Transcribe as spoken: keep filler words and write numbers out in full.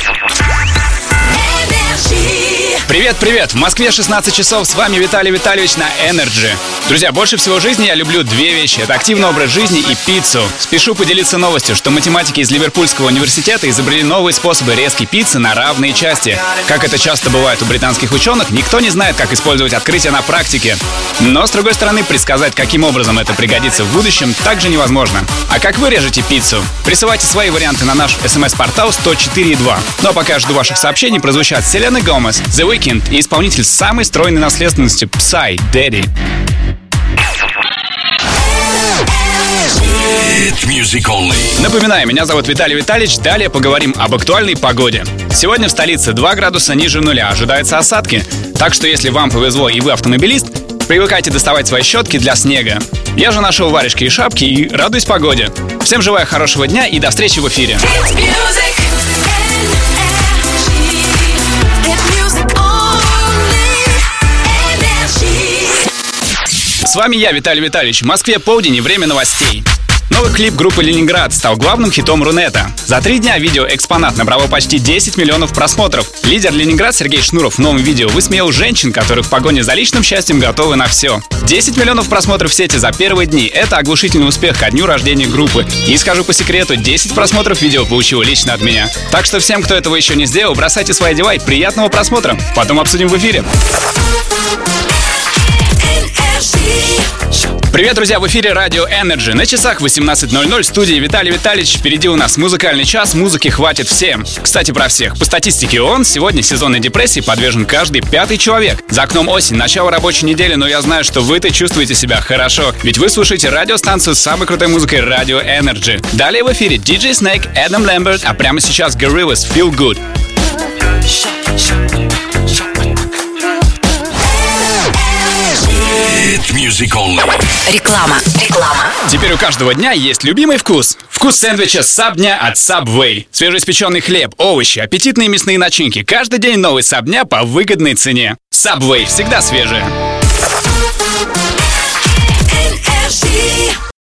Привет-привет! В Москве шестнадцать часов, с вами Виталий Витальевич на Energy. Друзья, больше всего в жизни я люблю две вещи. Это активный образ жизни и пиццу. Спешу поделиться новостью, что математики из Ливерпульского университета изобрели новые способы резки пиццы на равные части. Как это часто бывает у британских ученых, никто не знает, как использовать открытие на практике. Но, с другой стороны, предсказать, каким образом это пригодится в будущем, также невозможно. А как вы режете пиццу? Присылайте свои варианты на наш смс-портал сто четыре два. Ну а пока я жду ваших сообщений, прозвучат Селена Гомес, The Weeknd и исполнитель с самой стройной наследственностью Psy, Daddy. Напоминаю, меня зовут Виталий Витальевич. Далее поговорим об актуальной погоде. Сегодня в столице два градуса ниже нуля, ожидаются осадки. Так что если вам повезло и вы автомобилист, привыкайте доставать свои щетки для снега. Я же нашел варежки и шапки и радуюсь погоде. Всем желаю хорошего дня и до встречи в эфире. С вами я, Виталий Витальевич. В Москве полдень и время новостей. Новый клип группы «Ленинград» стал главным хитом Рунета. За три дня видео «Экспонат» набрало почти десять миллионов просмотров. Лидер «Ленинград» Сергей Шнуров в новом видео высмеял женщин, которые в погоне за личным счастьем готовы на все. десять миллионов просмотров в сети за первые дни – это оглушительный успех ко дню рождения группы. И скажу по секрету, десять просмотров видео получило лично от меня. Так что всем, кто этого еще не сделал, бросайте свои дела и приятного просмотра. Потом обсудим в эфире. Привет, друзья, в эфире радио Energy. На часах восемнадцать ноль ноль, в студии Виталий Витальевич. Впереди у нас музыкальный час, музыки хватит всем. Кстати, про всех. По статистике ООН, сегодня сезонной депрессии подвержен каждый пятый человек. За окном осень, начало рабочей недели, но я знаю, что вы-то чувствуете себя хорошо. Ведь вы слушаете радиостанцию с самой крутой музыкой радио Energy. Далее в эфире диджей Snake, Adam Lambert, а прямо сейчас Gorillaz, Feel Good. Реклама. Реклама. Теперь у каждого дня есть любимый вкус. Вкус сэндвича Сабдня от Subway. Свежеиспеченный хлеб, овощи, аппетитные мясные начинки. Каждый день новый Сабдня по выгодной цене. Subway всегда свежие. Energy.